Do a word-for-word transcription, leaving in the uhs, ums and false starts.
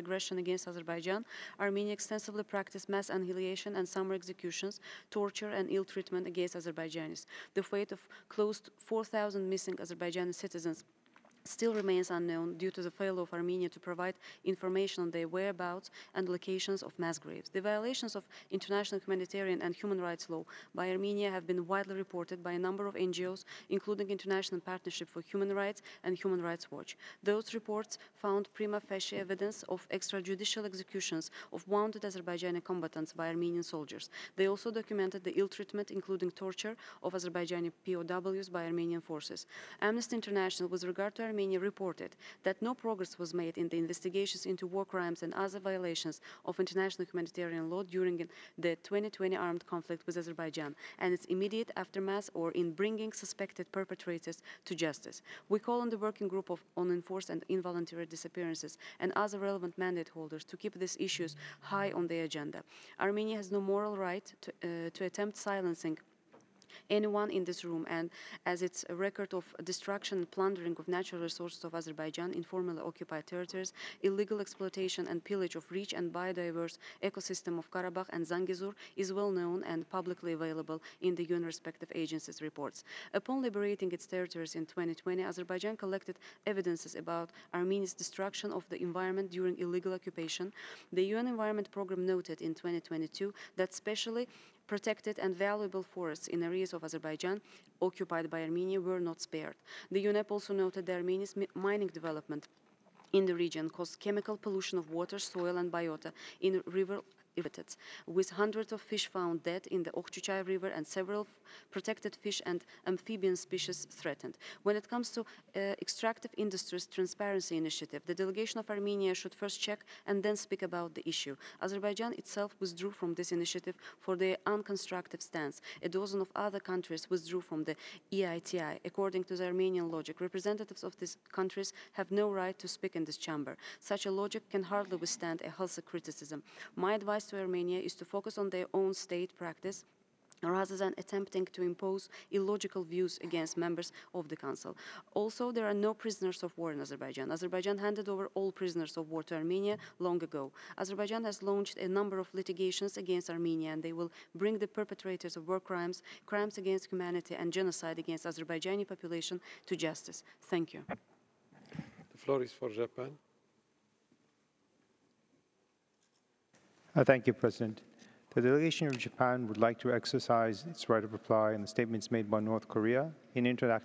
aggression against Azerbaijan, Armenia extensively practiced mass annihilation and summer executions, torture, and ill treatment against Azerbaijanis. The fate of close to four thousand missing Azerbaijani citizens still remains unknown due to the failure of Armenia to provide information on their whereabouts and locations of mass graves. The violations of international humanitarian and human rights law by Armenia have been widely reported by a number of N G Os, including International Partnership for Human Rights and Human Rights Watch. Those reports found prima facie evidence of extrajudicial executions of wounded Azerbaijani combatants by Armenian soldiers. They also documented the ill treatment, including torture, of Azerbaijani P O Ws by Armenian forces. Amnesty International, with regard to Armenia, reported that no progress was made in the investigations into war crimes and other violations of international humanitarian law during the twenty twenty armed conflict with Azerbaijan and its immediate aftermath, or in bringing suspected perpetrators to justice. We call on the Working Group of, on Enforced and Involuntary Disappearances and other relevant mandate holders to keep these issues high on the agenda. Armenia has no moral right to, uh, to attempt silencing anyone in this room, and as its record of destruction and plundering of natural resources of Azerbaijan in formerly occupied territories, illegal exploitation and pillage of rich and biodiverse ecosystem of Karabakh and Zangezur is well known and publicly available in the U N respective agencies' reports. Upon liberating its territories in twenty twenty, Azerbaijan collected evidences about Armenia's destruction of the environment during illegal occupation. The U N Environment Programme noted in twenty twenty-two that specially protected and valuable forests in areas of Azerbaijan occupied by Armenia were not spared. The U N E P also noted that Armenia's mining development in the region caused chemical pollution of water, soil, and biota in river habitats, with hundreds of fish found dead in the Okhchuchay River and several protected fish and amphibian species threatened. When it comes to uh, extractive industries transparency initiative, the delegation of Armenia should first check and then speak about the issue. Azerbaijan itself withdrew from this initiative for their unconstructive stance. A dozen of other countries withdrew from the E I T I. According to the Armenian logic, representatives of these countries have no right to speak in this chamber. Such a logic can hardly withstand a healthy criticism. My advice to Armenia is to focus on their own state practice rather than attempting to impose illogical views against members of the Council. Also, there are no prisoners of war in Azerbaijan. Azerbaijan handed over all prisoners of war to Armenia long ago. Azerbaijan has launched a number of litigations against Armenia, and they will bring the perpetrators of war crimes, crimes against humanity, and genocide against Azerbaijani population to justice. Thank you. The floor is for Japan. Uh, thank you, President. The delegation of Japan would like to exercise its right of reply on the statements made by North Korea in interacting